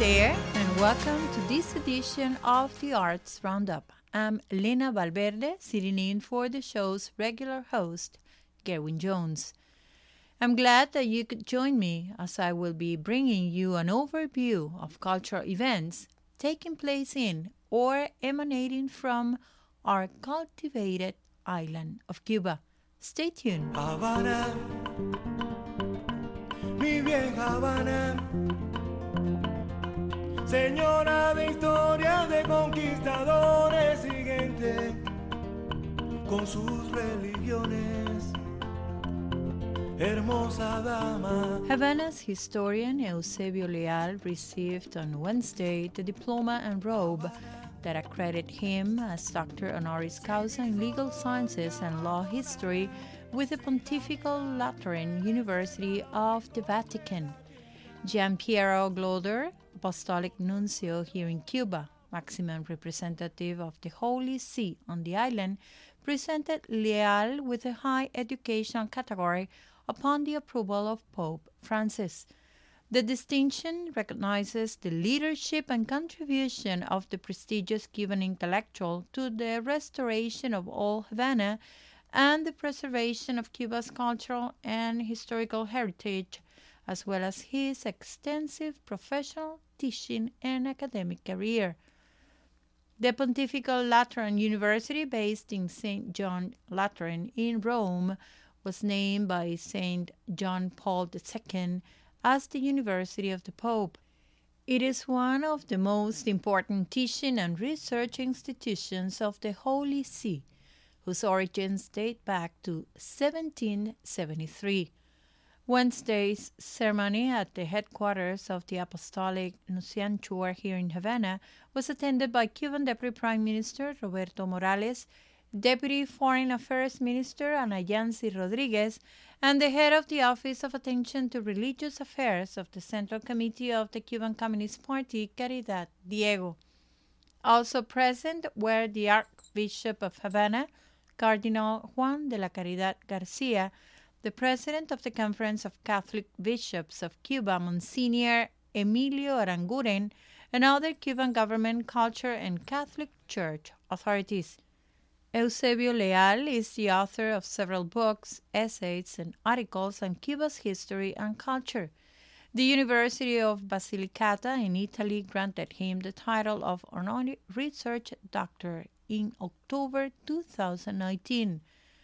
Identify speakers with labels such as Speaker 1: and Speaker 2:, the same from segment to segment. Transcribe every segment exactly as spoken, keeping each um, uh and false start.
Speaker 1: there, and welcome to this edition of the Arts Roundup. I'm Lena Valverde, sitting in for the show's regular host, Gerwin Jones. I'm glad that you could join me as I will be bringing you an overview of cultural events taking place in or emanating from our cultivated island of Cuba. Stay tuned.
Speaker 2: Habana, mi vieja Habana, señora de historia de conquistadores y gente con sus religiones, hermosa dama.
Speaker 1: Havana's historian Eusebio Leal received on Wednesday the diploma and robe that accredit him as Doctor Honoris Causa in Legal Sciences and Law History with the Pontifical Lateran University of the Vatican. Gian Piero Gloder, Apostolic Nuncio here in Cuba, maximum representative of the Holy See on the island, presented Leal with a high educational category upon the approval of Pope Francis. The distinction recognizes the leadership and contribution of the prestigious Cuban intellectual to the restoration of old Havana and the preservation of Cuba's cultural and historical heritage, as well as his extensive professional, teaching, and academic career. The Pontifical Lateran University, based in Saint John Lateran in Rome, was named by Saint John Paul the Second as the University of the Pope. It is one of the most important teaching and research institutions of the Holy See, whose origins date back to seventeen seventy-three. Wednesday's ceremony at the headquarters of the Apostolic Nunciature here in Havana was attended by Cuban Deputy Prime Minister Roberto Morales, Deputy Foreign Affairs Minister Ana Yancy Rodriguez, and the head of the Office of Attention to Religious Affairs of the Central Committee of the Cuban Communist Party, Caridad Diego. Also present were the Archbishop of Havana, Cardinal Juan de la Caridad Garcia, the President of the Conference of Catholic Bishops of Cuba, Monsignor Emilio Aranguren, and other Cuban government, culture, and Catholic Church authorities. Eusebio Leal is the author of several books, essays, and articles on Cuba's history and culture. The University of Basilicata in Italy granted him the title of Honorary Research Doctor in October two thousand nineteen.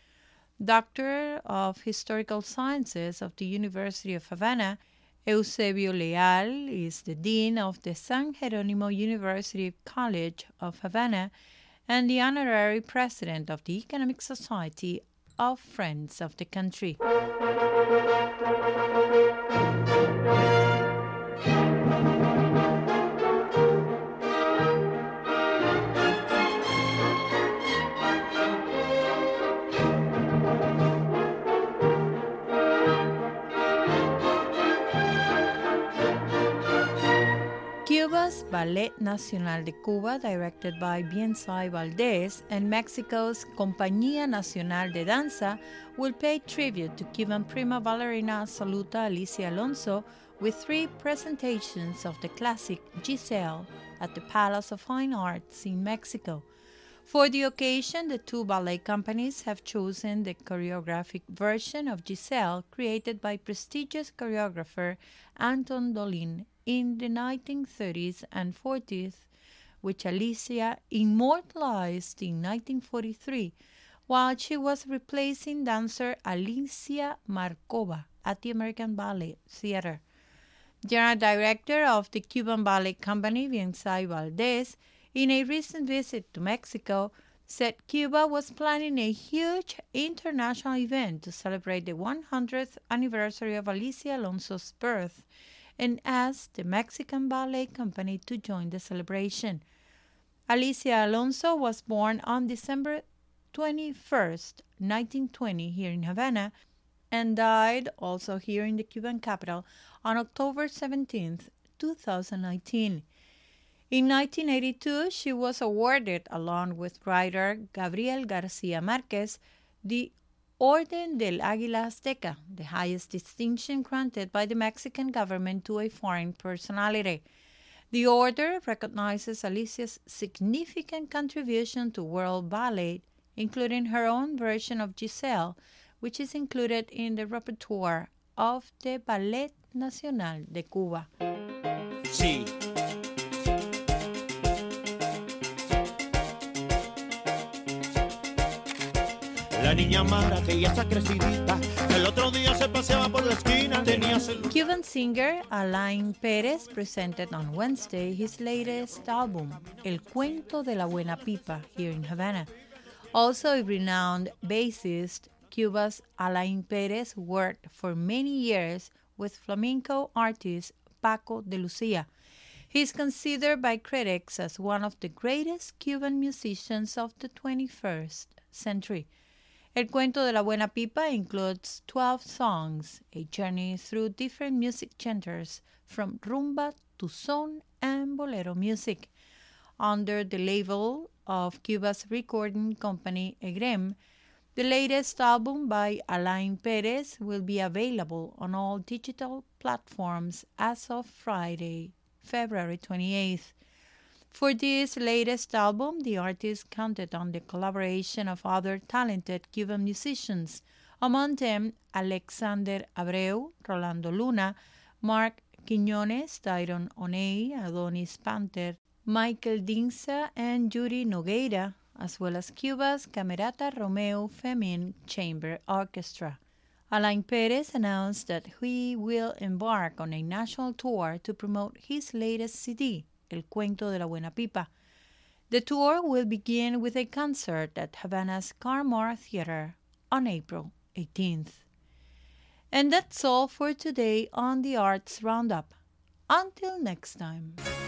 Speaker 1: Doctor of Historical Sciences of the University of Havana, Eusebio Leal is the Dean of the San Jerónimo University College of Havana and the Honorary President of the Economic Society of Friends of the Country. Cuba's Ballet Nacional de Cuba, directed by Biensay Valdés, and Mexico's Compañía Nacional de Danza will pay tribute to Cuban prima ballerina Absoluta Alicia Alonso with three presentations of the classic Giselle at the Palace of Fine Arts in Mexico. For the occasion, the two ballet companies have chosen the choreographic version of Giselle created by prestigious choreographer Anton Dolin in the nineteen thirties and forties, which Alicia immortalized in nineteen forty-three, while she was replacing dancer Alicia Markova at the American Ballet Theater. General Director of the Cuban Ballet Company, Biensay Valdés, in a recent visit to Mexico, said Cuba was planning a huge international event to celebrate the one hundredth anniversary of Alicia Alonso's birth, and asked the Mexican Ballet Company to join the celebration. Alicia Alonso was born on December twenty-first, nineteen twenty, here in Havana, and died also here in the Cuban capital on October seventeenth, two thousand nineteen. In nineteen eighty-two, she was awarded, along with writer Gabriel Garcia Marquez, the Orden del Águila Azteca, the highest distinction granted by the Mexican government to a foreign personality. The order recognizes Alicia's significant contribution to world ballet, including her own version of Giselle, which is included in the repertoire of the Ballet Nacional de Cuba.
Speaker 2: Sí. La niña Mara, que ya está crecidita, el otro día se paseaba por la esquina, tenía celular.
Speaker 1: Cuban singer Alain Perez presented on Wednesday his latest album, El Cuento de la Buena Pipa, here in Havana. Also a renowned bassist, Cuba's Alain Perez worked for many years with flamenco artist Paco de Lucia. He is considered by critics as one of the greatest Cuban musicians of the twenty-first century. El Cuento de la Buena Pipa includes twelve songs, a journey through different music genres, from rumba to son and bolero music. Under the label of Cuba's recording company EGREM, the latest album by Alain Perez will be available on all digital platforms as of Friday, February twenty-eighth. For this latest album, the artist counted on the collaboration of other talented Cuban musicians, among them Alexander Abreu, Rolando Luna, Mark Quiñones, Tyron O'Neill, Adonis Panther, Michael Dinsa, and Yuri Nogueira, as well as Cuba's Camerata Romeo Femin Chamber Orchestra. Alain Perez announced that he will embark on a national tour to promote his latest C D, El Cuento de la Buena Pipa. The tour will begin with a concert at Havana's Carmar Theater on April eighteenth. And that's all for today on the Arts Roundup. Until next time.